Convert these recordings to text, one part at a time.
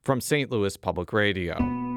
From St. Louis Public Radio.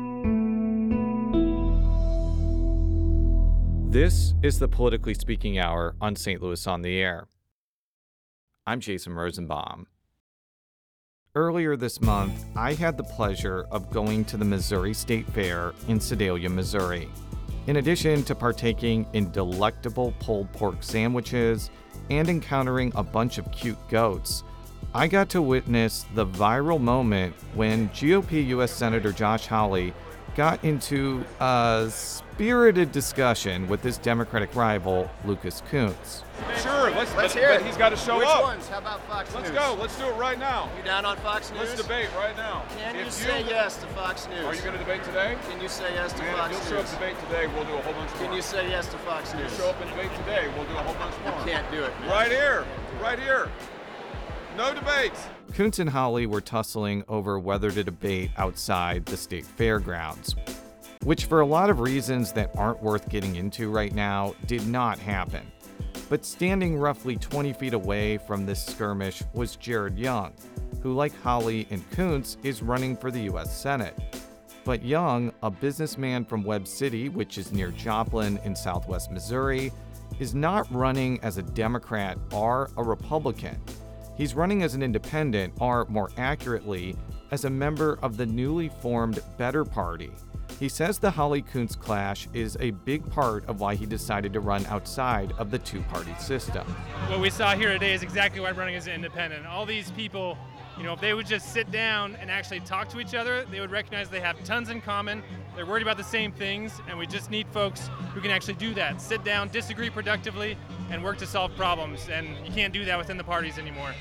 This is the Politically Speaking Hour on St. Louis on the Air. I'm Jason Rosenbaum. Earlier this month, I had the pleasure of going to the Missouri State Fair in Sedalia, Missouri. In addition to partaking in delectable pulled pork sandwiches and encountering a bunch of cute goats, I got to witness the viral moment when GOP U.S. Senator Josh Hawley got into a spirited discussion with his Democratic rival, Lucas Kunce. Sure, let's hear it. He's got to show Which up. Which ones? How about Fox News? Let's go. Let's do it right now. You down on Fox News? Let's debate right now. Can you say yes to Fox News? Are you going to debate today? Can you say yes to Man, Fox if News? you'll show up to debate today, we'll do a whole bunch more. Can you say yes to Fox If News? you show up and debate today, we'll do a whole bunch more. You can't do it, man. Right here. Right here. No debates. Kunce and Hawley were tussling over whether to debate outside the state fairgrounds, which for a lot of reasons that aren't worth getting into right now, did not happen. But standing roughly 20 feet away from this skirmish was Jared Young, who, like Hawley and Kunce, is running for the U.S. Senate. But Young, a businessman from Webb City, which is near Joplin in southwest Missouri, is not running as a Democrat or a Republican. He's running as an independent, or more accurately, as a member of the newly formed Better Party. He says the Hawley-Kunce clash is a big part of why he decided to run outside of the two-party system. What we saw here today is exactly why I'm running as an independent. All these people, if they would just sit down and actually talk to each other, they would recognize they have tons in common. They're worried about the same things, and we just need folks who can actually do that. Sit down, disagree productively, and work to solve problems. And you can't do that within the parties anymore.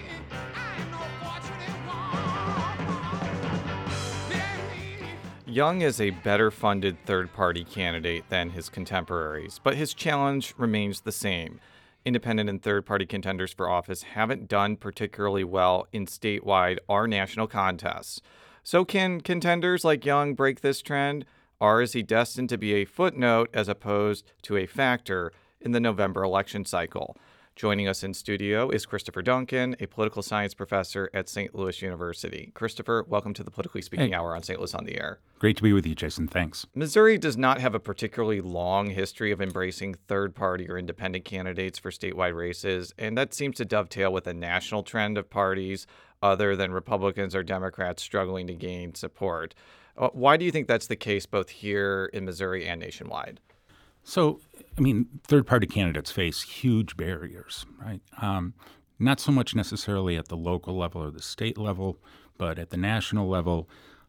Young is a better-funded third-party candidate than his contemporaries, but his challenge remains the same. Independent and third-party contenders for office haven't done particularly well in statewide or national contests. So can contenders like Young break this trend, or is he destined to be a footnote as opposed to a factor in the November election cycle? Joining us in studio is Christopher Duncan, a political science professor at St. Louis University. Christopher, welcome to the Politically Speaking Hour on St. Louis on the Air. Great to be with you, Jason. Thanks. Missouri does not have a particularly long history of embracing third-party or independent candidates for statewide races, and that seems to dovetail with a national trend of parties other than Republicans or Democrats struggling to gain support. Why do you think that's the case both here in Missouri and nationwide? So, third-party candidates face huge barriers, right? Not so much necessarily at the local level or the state level, but at the national level.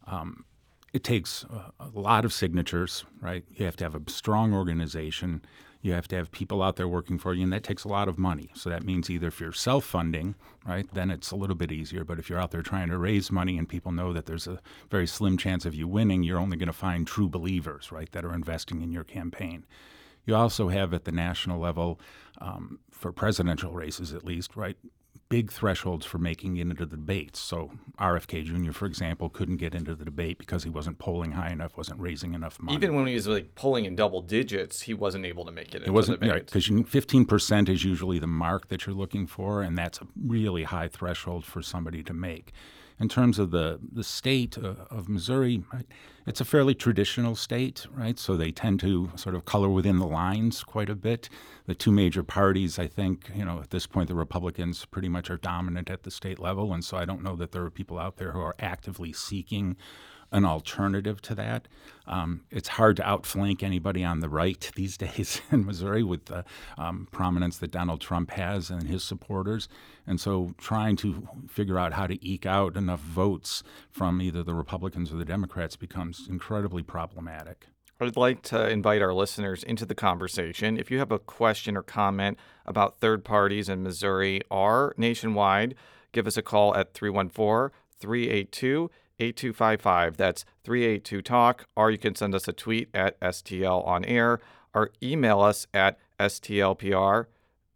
It takes a lot of signatures, right? You have to have a strong organization. You have to have people out there working for you, and that takes a lot of money. So that means either if you're self-funding, right, then it's a little bit easier. But if you're out there trying to raise money and people know that there's a very slim chance of you winning, you're only going to find true believers, right, that are investing in your campaign. You also have at the national level, for presidential races at least, right, big thresholds for making it into the debates. So RFK Jr., for example, couldn't get into the debate because he wasn't polling high enough, wasn't raising enough money. Even when he was polling in double digits, he wasn't able to make it into the debate. Right, because 15% is usually the mark that you're looking for, and that's a really high threshold for somebody to make. In terms of the state of Missouri, right, it's a fairly traditional state, right? So they tend to sort of color within the lines quite a bit. The two major parties, I think, at this point, the Republicans pretty much are dominant at the state level. And so I don't know that there are people out there who are actively seeking an alternative to that. It's hard to outflank anybody on the right these days in Missouri with the prominence that Donald Trump has and his supporters. And so trying to figure out how to eke out enough votes from either the Republicans or the Democrats becomes incredibly problematic. I'd like to invite our listeners into the conversation. If you have a question or comment about third parties in Missouri or nationwide, give us a call at 314-382-8255. That's 382-TALK, or you can send us a tweet at STL on air, or email us at STLPR,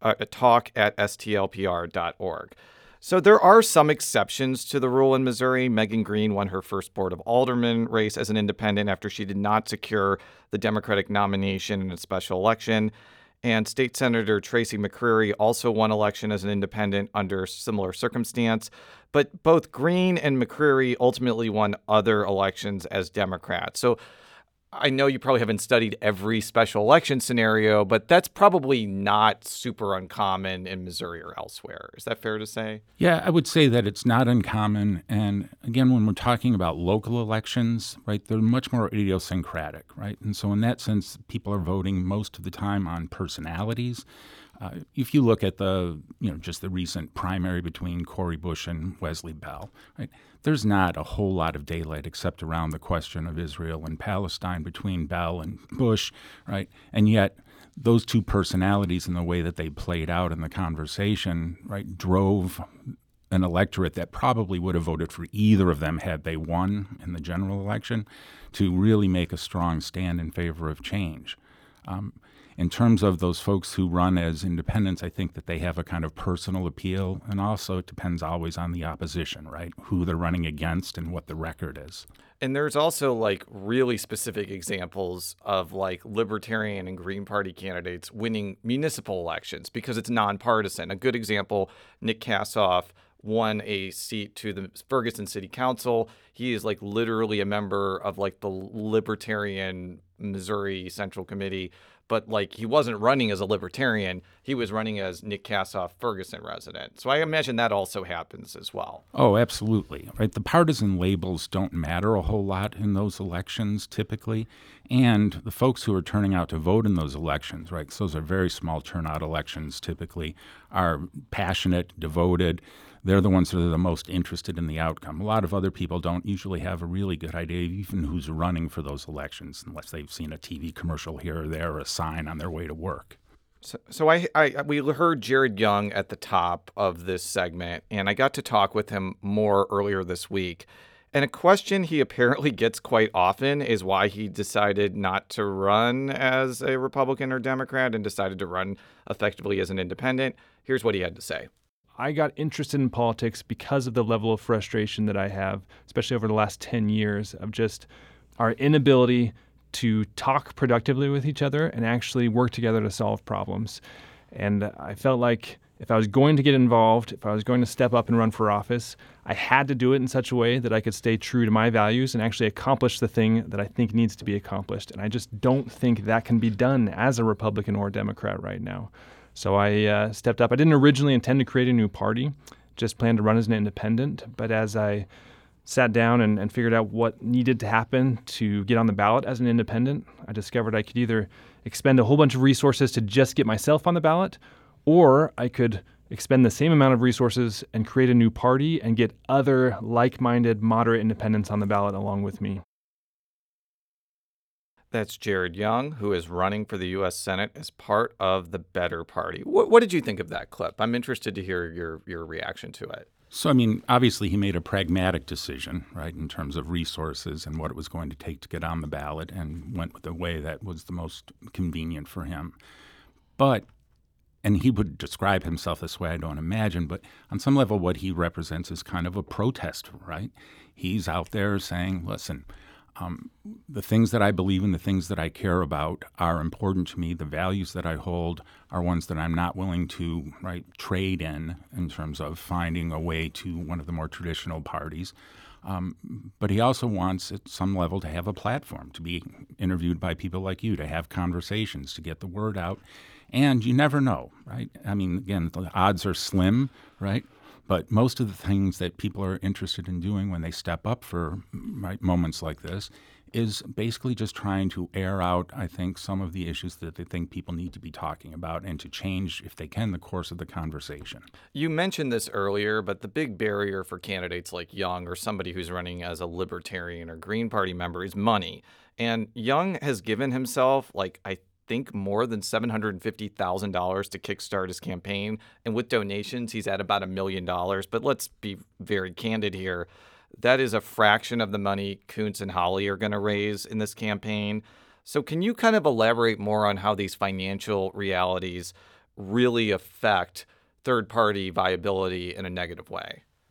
talk@stlpr.org. So there are some exceptions to the rule in Missouri. Megan Green won her first Board of Alderman race as an independent after she did not secure the Democratic nomination in a special election. And State Senator Tracy McCreary also won election as an independent under similar circumstance. But both Green and McCreary ultimately won other elections as Democrats. So I know you probably haven't studied every special election scenario, but that's probably not super uncommon in Missouri or elsewhere. Is that fair to say? Yeah, I would say that it's not uncommon. And again, when we're talking about local elections, right, they're much more idiosyncratic, right? And so in that sense, people are voting most of the time on personalities. If you look at just the recent primary between Cori Bush and Wesley Bell, right, there's not a whole lot of daylight except around the question of Israel and Palestine between Bell and Bush, right? And yet those two personalities and the way that they played out in the conversation, right, drove an electorate that probably would have voted for either of them had they won in the general election to really make a strong stand in favor of change. In terms of those folks who run as independents, I think that they have a kind of personal appeal, and also it depends always on the opposition, right? Who they're running against and what the record is. And there's also like really specific examples of like Libertarian and Green Party candidates winning municipal elections because it's nonpartisan. A good example, Nick Kassoff won a seat to the Ferguson City Council. He is like literally a member of like the Libertarian Missouri Central Committee. But like he wasn't running as a libertarian, he was running as Nick Kassoff, Ferguson resident. So I imagine that also happens as well. Oh, absolutely. Right. The partisan labels don't matter a whole lot in those elections typically. And the folks who are turning out to vote in those elections, right, 'cause those are very small turnout elections typically, are passionate, devoted. They're the ones that are the most interested in the outcome. A lot of other people don't usually have a really good idea of even who's running for those elections unless they've seen a TV commercial here or there or a sign on their way to work. So we heard Jared Young at the top of this segment, and I got to talk with him more earlier this week. And a question he apparently gets quite often is why he decided not to run as a Republican or Democrat and decided to run effectively as an independent. Here's what he had to say. I got interested in politics because of the level of frustration that I have, especially over the last 10 years, of just our inability to talk productively with each other and actually work together to solve problems. And I felt like if I was going to get involved, if I was going to step up and run for office, I had to do it in such a way that I could stay true to my values and actually accomplish the thing that I think needs to be accomplished. And I just don't think that can be done as a Republican or a Democrat right now. So I stepped up. I didn't originally intend to create a new party, just planned to run as an independent. But as I sat down and figured out what needed to happen to get on the ballot as an independent, I discovered I could either expend a whole bunch of resources to just get myself on the ballot, or I could expend the same amount of resources and create a new party and get other like-minded, moderate independents on the ballot along with me. That's Jared Young, who is running for the U.S. Senate as part of the Better Party. What did you think of that clip? I'm interested to hear your reaction to it. So, I mean, obviously he made a pragmatic decision, right, in terms of resources and what it was going to take to get on the ballot and went with the way that was the most convenient for him. And he would describe himself this way, I don't imagine, but on some level what he represents is kind of a protester, right? He's out there saying, listen, the things that I believe in, the things that I care about are important to me. The values that I hold are ones that I'm not willing to trade in terms of finding a way to one of the more traditional parties. But he also wants at some level to have a platform, to be interviewed by people like you, to have conversations, to get the word out. And you never know, right? I mean, again, the odds are slim, right? But most of the things that people are interested in doing when they step up for moments like this is basically just trying to air out, I think, some of the issues that they think people need to be talking about and to change, if they can, the course of the conversation. You mentioned this earlier, but the big barrier for candidates like Young or somebody who's running as a Libertarian or Green Party member is money. And Young has given himself, I think more than $750,000 to kickstart his campaign. And with donations, he's at about $1 million. But let's be very candid here. That is a fraction of the money Kuntz and Hawley are going to raise in this campaign. So can you kind of elaborate more on how these financial realities really affect third-party viability in a negative way?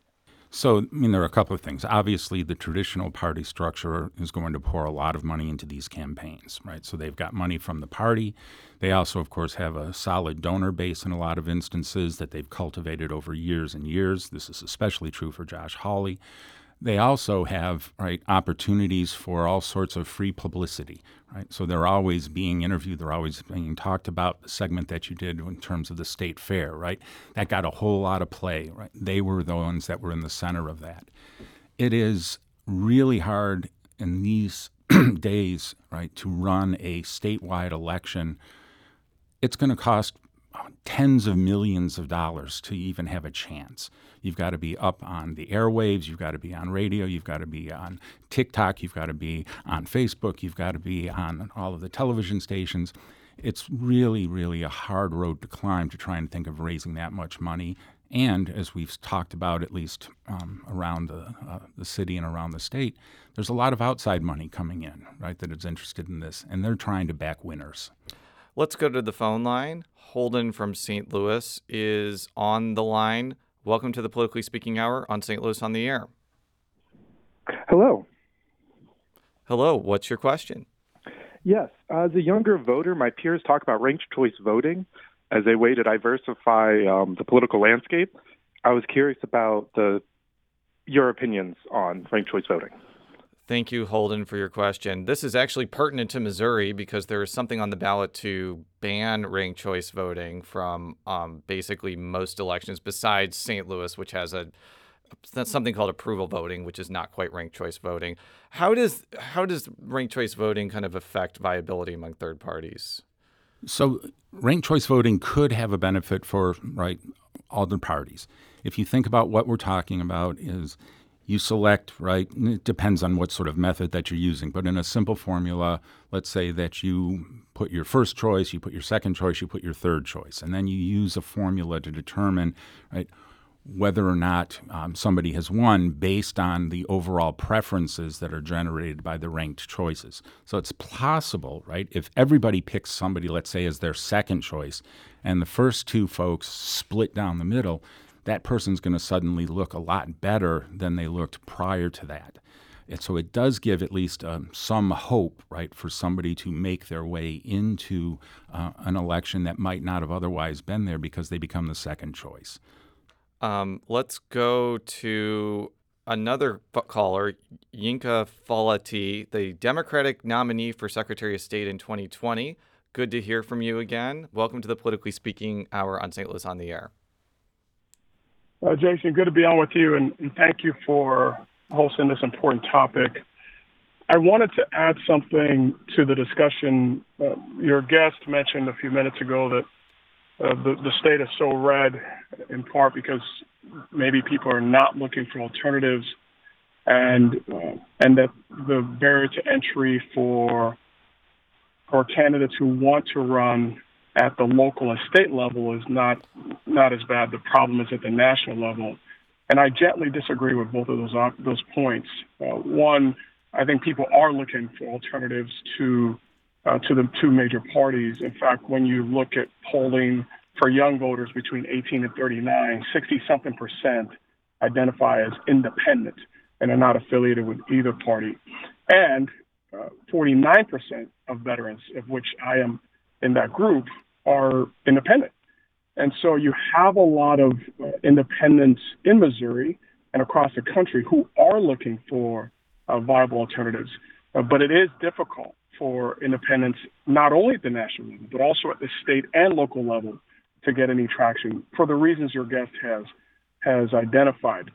So, I mean, there are a couple of things. Obviously, the traditional party structure is going to pour a lot of money into these campaigns, right? So they've got money from the party. They also, of course, have a solid donor base in a lot of instances that they've cultivated over years and years. This is especially true for Josh Hawley. They also have, right, opportunities for all sorts of free publicity, right? So they're always being interviewed. They're always being talked about. The segment that you did in terms of the state fair, right? That got a whole lot of play, right? They were the ones that were in the center of that. It is really hard in these days, right, to run a statewide election. It's going to cost tens of millions of dollars to even have a chance. You've got to be up on the airwaves, you've got to be on radio, you've got to be on TikTok, you've got to be on Facebook, you've got to be on all of the television stations. It's really, really a hard road to climb to try and think of raising that much money. And as we've talked about, at least around the city and around the state, there's a lot of outside money coming in, right, that is interested in this, and they're trying to back winners. Let's go to the phone line. Holden from St. Louis is on the line. Welcome to the Politically Speaking Hour on St. Louis on the Air. Hello. Hello. What's your question? Yes. As a younger voter, my peers talk about ranked choice voting as a way to diversify the political landscape. I was curious about your opinions on ranked choice voting. Thank you, Holden, for your question. This is actually pertinent to Missouri because there is something on the ballot to ban ranked choice voting from basically most elections besides St. Louis, which has something called approval voting, which is not quite ranked choice voting. How does ranked choice voting kind of affect viability among third parties? So ranked choice voting could have a benefit for, right, all the parties. If you think about what we're talking about is you select, right, it depends on what sort of method that you're using, but in a simple formula, let's say that you put your first choice, you put your second choice, you put your third choice, and then you use a formula to determine, right, whether or not somebody has won based on the overall preferences that are generated by the ranked choices. So it's possible, right, if everybody picks somebody, let's say, as their second choice, and the first two folks split down the middle, that person's going to suddenly look a lot better than they looked prior to that. And so it does give at least some hope, right, for somebody to make their way into an election that might not have otherwise been there because they become the second choice. Let's go to another caller, Yinka Falati, the Democratic nominee for Secretary of State in 2020. Good to hear from you again. Welcome to the Politically Speaking Hour on St. Louis on the Air. Jason, good to be on with you, and thank you for hosting this important topic. I wanted to add something to the discussion. Your guest mentioned a few minutes ago that the state is so red in part because maybe people are not looking for alternatives, and that the barrier to entry for candidates who want to run at the local and state level is not as bad. The problem is at the national level. And I gently disagree with both of those points. One, I think people are looking for alternatives to the two major parties. In fact, when you look at polling for young voters between 18 and 39, 60-something% identify as independent and are not affiliated with either party. And 49% of veterans, of which I am in that group, are independent. And so you have a lot of independents in Missouri and across the country who are looking for viable alternatives. But it is difficult for independents, not only at the national level, but also at the state and local level, to get any traction for the reasons your guest has identified.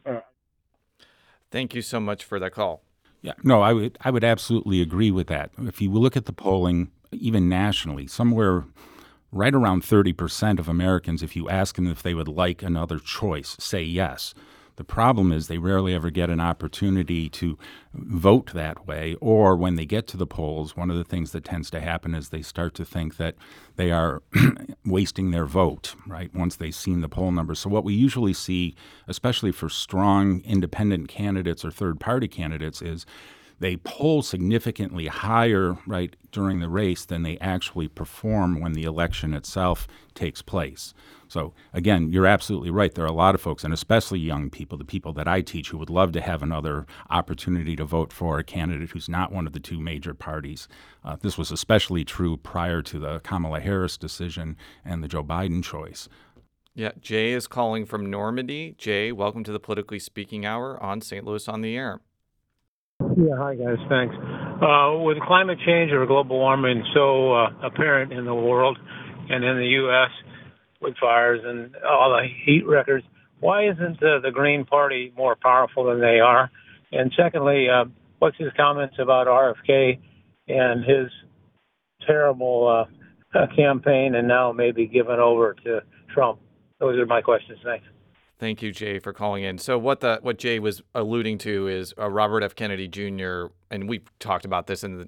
Thank you so much for that call. Yeah, no, I would absolutely agree with that. If you look at the polling, even nationally, somewhere right around 30% of Americans, if you ask them if they would like another choice, say yes. The problem is they rarely ever get an opportunity to vote that way, or when they get to the polls, one of the things that tends to happen is they start to think that they are wasting their vote, right, once they've seen the poll numbers. So what we usually see, especially for strong independent candidates or third-party candidates, is they poll significantly higher, right, during the race than they actually perform when the election itself takes place. So again, you're absolutely right. There are a lot of folks, and especially young people, the people that I teach, who would love to have another opportunity to vote for a candidate who's not one of the two major parties. This was especially true prior to the Kamala Harris decision and the Joe Biden choice. Yeah, Jay is calling from Normandy. Jay, welcome to the Politically Speaking Hour on St. Louis on the Air. Yeah, hi guys, thanks. With climate change or global warming so apparent in the world and in the U.S. with fires and all the heat records, why isn't the Green Party more powerful than they are? And secondly, what's his comments about RFK and his terrible campaign and now maybe given over to Trump? Those are my questions. Thanks. Thank you, Jay, for calling in. So what Jay was alluding to is Robert F. Kennedy Jr., and we've talked about this in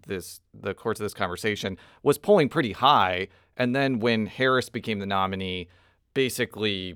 the course of this conversation, was polling pretty high, and then when Harris became the nominee, basically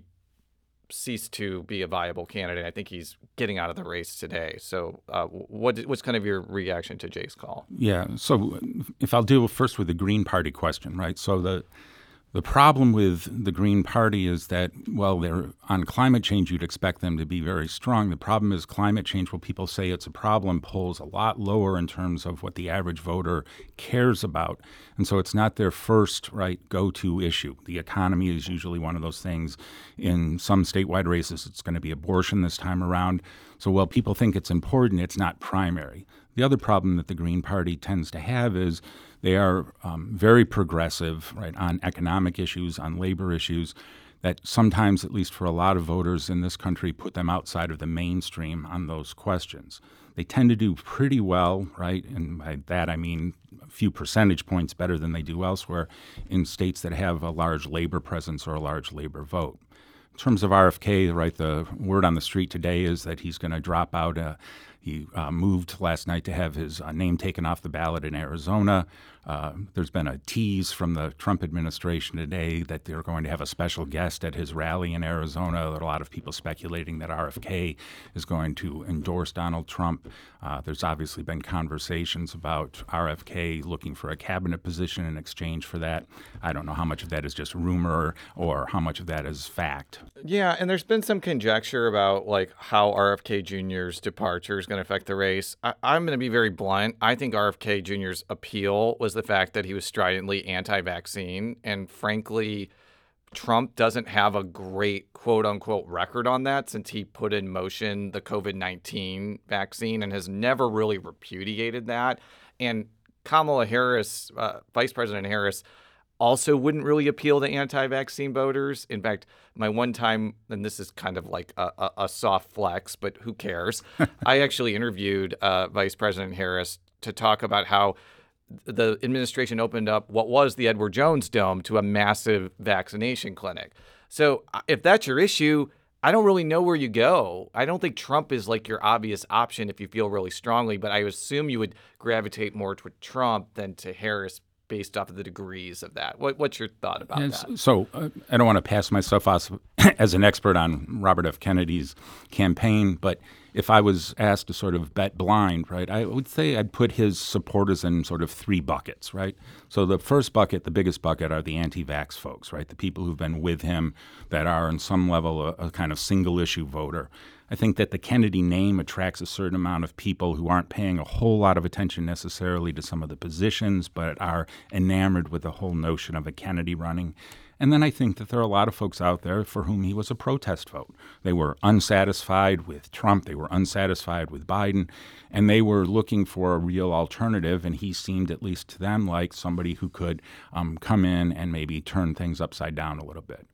ceased to be a viable candidate. I think he's getting out of the race today. So what's kind of your reaction to Jay's call? Yeah, so if I'll deal first with the Green Party question, right? So the problem with the Green Party is that, well, they're on climate change, you'd expect them to be very strong. The problem is climate change, when people say it's a problem, polls a lot lower in terms of what the average voter cares about. And so it's not their first, right, go-to issue. The economy is usually one of those things. In some statewide races, it's going to be abortion this time around. So while people think it's important, it's not primary. The other problem that the Green Party tends to have is they are very progressive, right, on economic issues, on labor issues, that sometimes, at least for a lot of voters in this country, put them outside of the mainstream on those questions. They tend to do pretty well, right, and by that I mean a few percentage points better than they do elsewhere in states that have a large labor presence or a large labor vote. In terms of RFK, right, the word on the street today is that he's going to drop out. He moved last night to have his name taken off the ballot in Arizona. There's been a tease from the Trump administration today that they're going to have a special guest at his rally in Arizona. There are a lot of people speculating that RFK is going to endorse Donald Trump. There's obviously been conversations about RFK looking for a cabinet position in exchange for that. I don't know how much of that is just rumor or how much of that is fact. Yeah, and there's been some conjecture about like how RFK Jr.'s departure is going to affect the race. I'm going to be very blunt. I think RFK Jr.'s appeal was the fact that he was stridently anti-vaccine, and frankly, Trump doesn't have a great quote-unquote record on that since he put in motion the COVID-19 vaccine and has never really repudiated that. And Kamala Harris, Vice President Harris, also wouldn't really appeal to anti-vaccine voters. In fact, my one time, and this is kind of like a soft flex, but who cares? I actually interviewed Vice President Harris to talk about how the administration opened up what was the Edward Jones Dome to a massive vaccination clinic. So if that's your issue, I don't really know where you go. I don't think Trump is like your obvious option if you feel really strongly, but I assume you would gravitate more toward Trump than to Harris based off of the degrees of that. What's your thought about that? So I don't want to pass myself off as an expert on Robert F. Kennedy's campaign, but if I was asked to sort of bet blind, right, I would say I'd put his supporters in sort of three buckets, right? So the first bucket, the biggest bucket, are the anti-vax folks, right? The people who've been with him that are on some level a kind of single-issue voter. I think that the Kennedy name attracts a certain amount of people who aren't paying a whole lot of attention necessarily to some of the positions, but are enamored with the whole notion of a Kennedy running. And then I think that there are a lot of folks out there for whom he was a protest vote. They were unsatisfied with Trump, they were unsatisfied with Biden, and they were looking for a real alternative, and he seemed, at least to them, like somebody who could come in and maybe turn things upside down a little bit.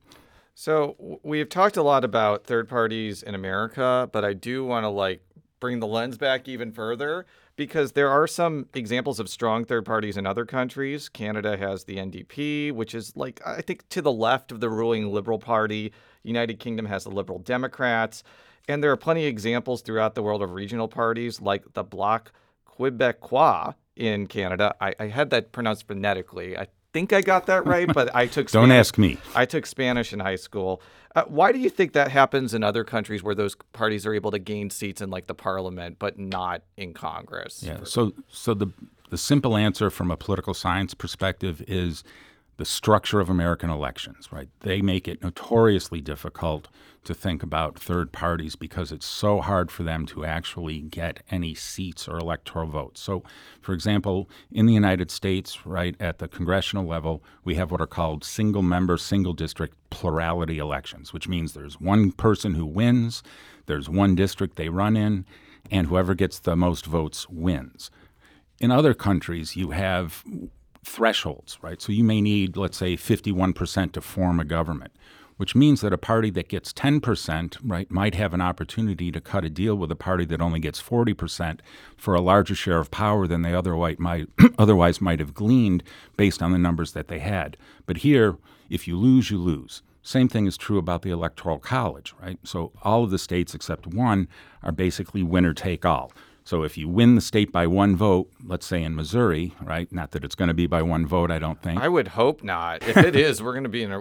So we've talked a lot about third parties in America, but I do want to bring the lens back even further because there are some examples of strong third parties in other countries. Canada has the NDP, which is I think to the left of the ruling Liberal Party. United Kingdom has the Liberal Democrats. And there are plenty of examples throughout the world of regional parties like the Bloc Québécois in Canada. I had that pronounced phonetically. I think I got that right, but I took Don't ask me. I took Spanish in high school. Why do you think that happens in other countries where those parties are able to gain seats in like the parliament, but not in Congress? Yeah. So the simple answer from a political science perspective is the structure of American elections, right? They make it notoriously difficult to think about third parties because it's so hard for them to actually get any seats or electoral votes. So, for example, in the United States, right, at the congressional level, we have what are called single-member, single-district plurality elections, which means there's one person who wins, there's one district they run in, and whoever gets the most votes wins. In other countries, you have thresholds, right? So you may need, let's say, 51% to form a government, which means that a party that gets 10%, right, might have an opportunity to cut a deal with a party that only gets 40% for a larger share of power than they otherwise might have gleaned based on the numbers that they had. But here, if you lose, you lose. Same thing is true about the Electoral College, right? So all of the states except one are basically winner take all. So if you win the state by one vote, let's say in Missouri, right? Not that it's going to be by one vote, I don't think. I would hope not. If it is, we're going to be in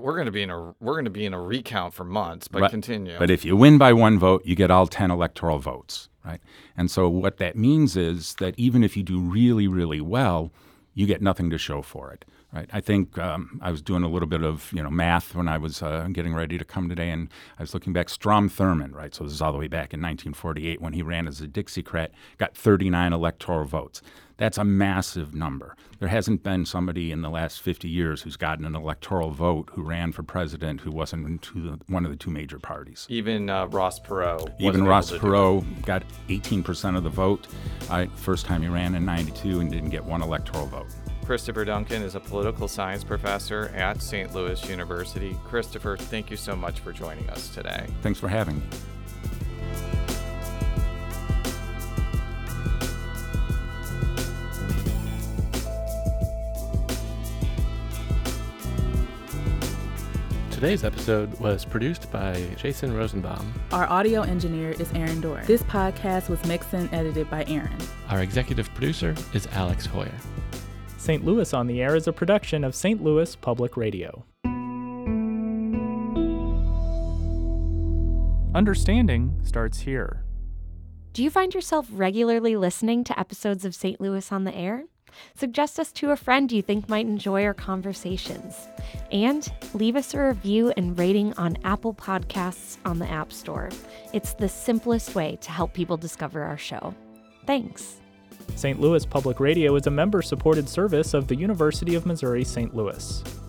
a recount for months. But right. Continue. But if you win by one vote, you get all 10 electoral votes, right? And so what that means is that even if you do really, really well, you get nothing to show for it. Right. I think I was doing a little bit of math when I was getting ready to come today, and I was looking back. Strom Thurmond, right? So this is all the way back in 1948 when he ran as a Dixiecrat, got 39 electoral votes. That's a massive number. There hasn't been somebody in the last 50 years who's gotten an electoral vote who ran for president who wasn't into one of the two major parties. Even Ross Perot. Even Ross Perot got 18% of the vote. First time he ran in 92 and didn't get one electoral vote. Christopher Duncan is a political science professor at St. Louis University. Christopher, thank you so much for joining us today. Thanks for having me. Today's episode was produced by Jason Rosenbaum. Our audio engineer is Aaron Dorr. This podcast was mixed and edited by Aaron. Our executive producer is Alex Hoyer. St. Louis on the Air is a production of St. Louis Public Radio. Understanding starts here. Do you find yourself regularly listening to episodes of St. Louis on the Air? Suggest us to a friend you think might enjoy our conversations. And leave us a review and rating on Apple Podcasts on the App Store. It's the simplest way to help people discover our show. Thanks. St. Louis Public Radio is a member-supported service of the University of Missouri St. Louis.